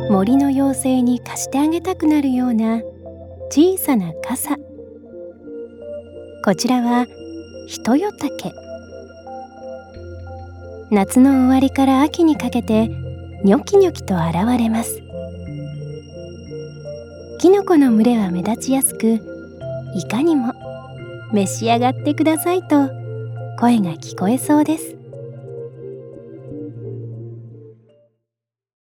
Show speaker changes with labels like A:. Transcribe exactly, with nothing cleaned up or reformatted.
A: 森の妖精に貸してあげたくなるような小さな傘。こちらはひとよたけ。夏の終わりから秋にかけてニョキニョキと現れます。キノコの群れは目立ちやすく、いかにも召し上がってくださいと声が聞こえそうです。